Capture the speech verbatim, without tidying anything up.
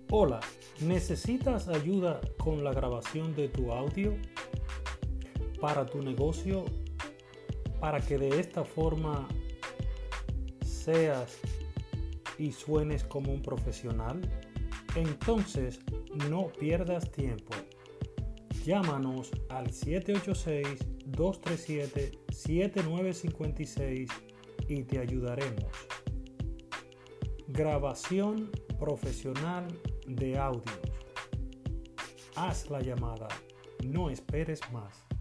Hola, ¿necesitas ayuda con la grabación de tu audio para tu negocio para que de esta forma seas y suenes como un profesional? Entonces no pierdas tiempo. Llámanos al siete ocho seis, dos tres siete, siete nueve cinco seis y te ayudaremos. Grabación profesional de audios. Haz la llamada, no esperes más.